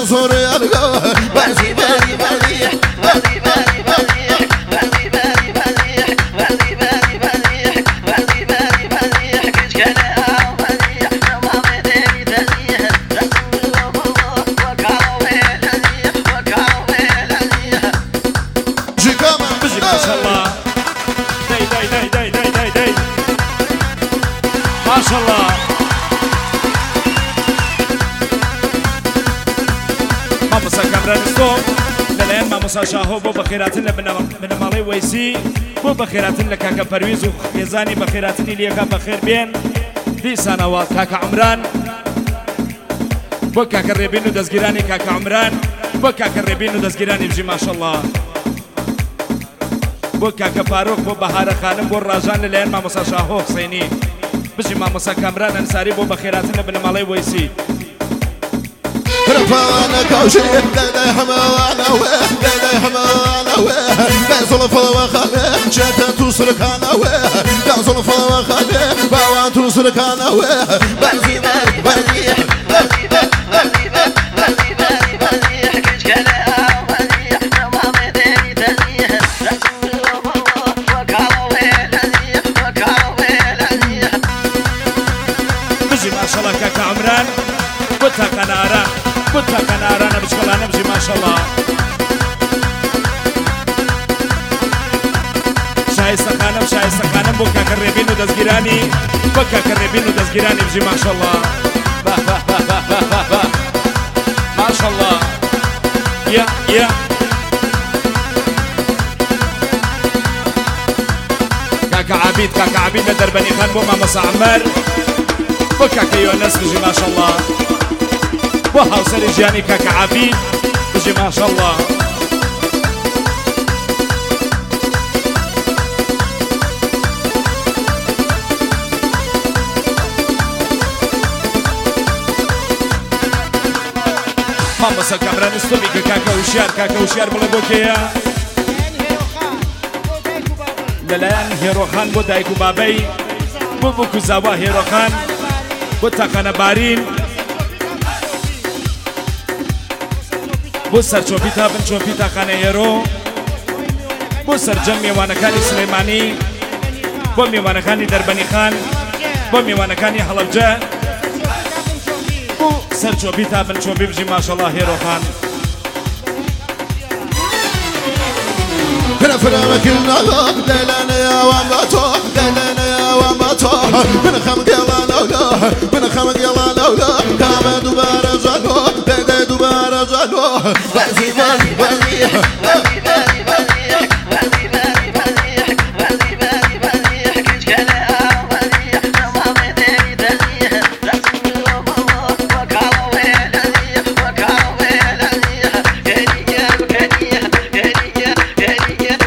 منصور يلقى بلدي بلدي بلدي بلدي بلدي بلدي بلدي بلدي بلدي بلدي بلدي بلدي بلدي بلدي بلدي كش كلام بلدي تمام ديري تليه وكاو بلدي وكاو بلدي جيكاما بجي ما شاء الله داي داي داي داي داي داي داي ما شاء الله ماموسا كامرانستو للان ماموسا شاهو بو بخيراتنا من مالي ويسي بو بخيراتنا كاكا پرويز وخيزاني بخيراتني ليكا بخير بين دي سنوات كاكا عمران بو كاكا ريبينو دزگيراني كاكا عمران بو كاكا ريبينو دزگيراني بجي ما شاء الله بو كاكا فاروق بو بهار خانم بو راجان للان ماموسا شاهو حسيني بجي ماموسا كامران انصاري بو بخيراتنا من مالي ويسي رفعنا كوشي داي حمانا وين داي حمانا وين بنزل فوا خالي شتا توصلك انا وين بنزل فوا خالي باوان توصلك انا وين بلدي بلدي بلدي بلدي بلدي بلدي بلدي بلدي كش كلام بلدي تمام ديري تليه وكاو بلدي وكاو بلدي بجي ما شاء الله كاكا عمران بوتا كناران بوتا كناران بشكلانه بجي ما شاء الله شايستا خانم بو كاكا ريبينو دزگيراني بو كاكا ريبينو دزگيراني بجي ما شاء الله با با با با با با با ما شاء الله يا يا كاكا عبيد لدربني خان بو ماموسا عمار بو كاكا يونس بجي ما شاء الله بو هاوسري جياني كاكا عبيد بجي ما شاء الله ماموسا كامرانستو بيك كاكا وشيار بلا بوكيا للان هيروخان بو دايكو بابي بو بوكو زاوا هيروخان بو تاكانا بارين بو سر چوبيتا بن چوبيتا خانه هيرو بو سر جم ميوانكاني سليماني بو ميوانكاني دربني خان بو ميوانكاني حلبجه بو سر چوبيتا بن چوبي بجي ما شاء الله هيروخان فرامك النظام ليلنا يا وامباتو ليلنا يا وامباتو من خمك يلا لولا من خمك يلا لولا كما دوباره زالو داي دوباره زالو بلدي بلدي بلدي بلدي بلدي بلدي بلدي بلدي بلدي بلدي بلدي بلدي كش كلام بلدي تمام ديري تليه وكاو بلدي وكاو بلدي كنيه كنيه كنيه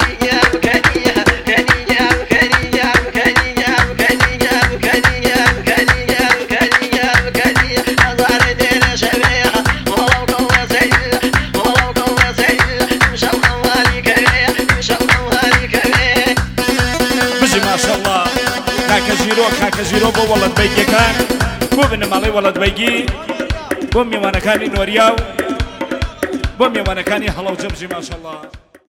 كاكا جيرو بو ولد بيجي كان بو بن مالي ولد بيجي بو ميوانا كاني نورياو بو ميوانا كاني هلاو جبجي ما شاء الله